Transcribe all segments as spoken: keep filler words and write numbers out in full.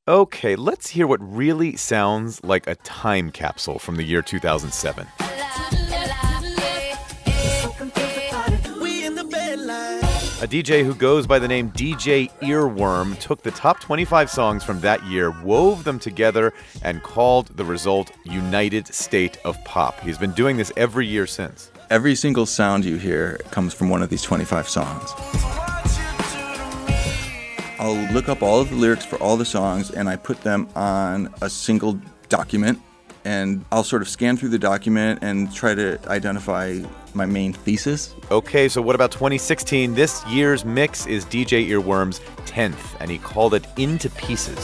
Okay, let's hear what really sounds like a time capsule from the year two thousand seven. A D J who goes by the name D J Earworm took the top twenty-five songs from that year, wove them together, and called the result United State of Pop. He's been doing this every year since. Every single sound you hear comes from one of these twenty-five songs. I'll look up all of the lyrics for all the songs, and I put them on a single document, and I'll sort of scan through the document and try to identify my main thesis. Okay, so what about twenty sixteen? This year's mix is D J Earworm's tenth, and he called it Into Pieces.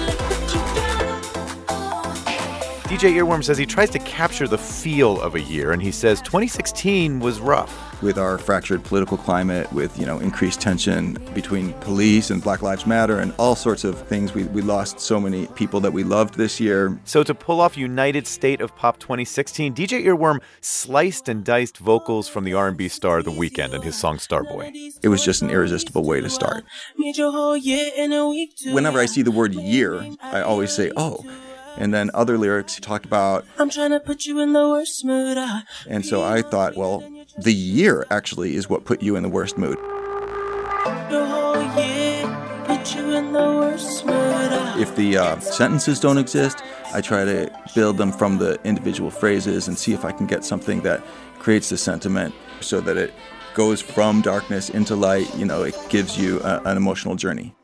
D J Earworm says he tries to capture the feel of a year, and he says twenty sixteen was rough. With our fractured political climate, with, you know, increased tension between police and Black Lives Matter and all sorts of things, we, we lost so many people that we loved this year. So to pull off United State of Pop twenty sixteen, D J Earworm sliced and diced vocals from the R and B star The Weeknd and his song Starboy. It was just an irresistible way to start. Whenever I see the word year, I always say, oh. And then other lyrics talk about, I'm trying to put you in the worst mood. And so I thought, well, the year actually is what put you in the worst mood. The whole year put you in the worst mood. If the uh, sentences don't exist, I try to build them from the individual phrases and see if I can get something that creates the sentiment so that it goes from darkness into light. You know, it gives you a, an emotional journey.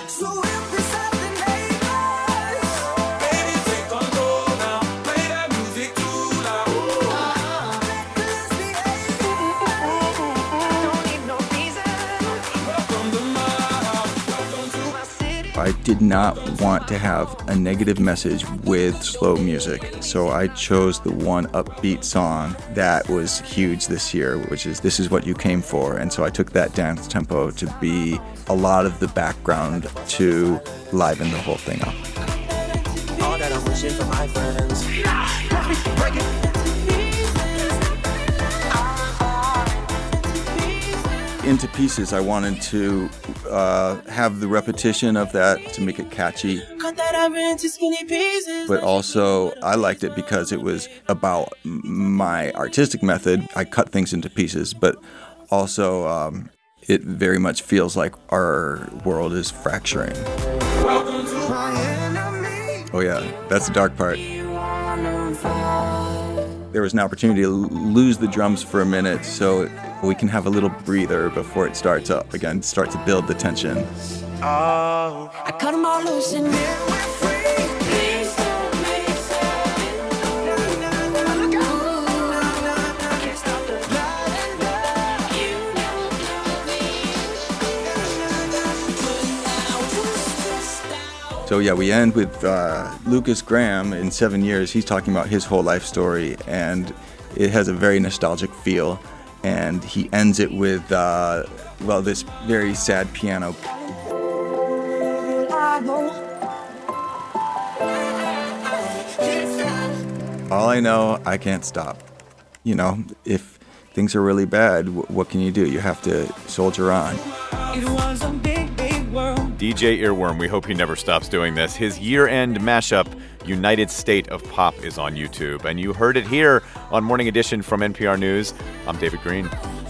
I did not want to have a negative message with slow music, so I chose the one upbeat song that was huge this year, which is This Is What You Came For. And so I took that dance tempo to be a lot of the background to liven the whole thing up. All that I'm wishing for my friends. Into Pieces, I wanted to uh, have the repetition of that to make it catchy. But also, I liked it because it was about my artistic method. I cut things into pieces, but also um, it very much feels like our world is fracturing. Oh yeah, that's the dark part. There was an opportunity to lose the drums for a minute so we can have a little breather before it starts up again, start to build the tension. Oh. I cut them all loose and we're free. Please don't make So yeah, we end with uh, Lukas Graham. In seven years, he's talking about his whole life story, and it has a very nostalgic feel. And he ends it with, uh, well, this very sad piano. All I know, I can't stop. You know, if things are really bad, w- what can you do? You have to soldier on. It was a big, big world. D J Earworm, we hope he never stops doing this. His year-end mashup, United State of Pop, is on YouTube. And you heard it here on Morning Edition from N P R News. I'm David Green.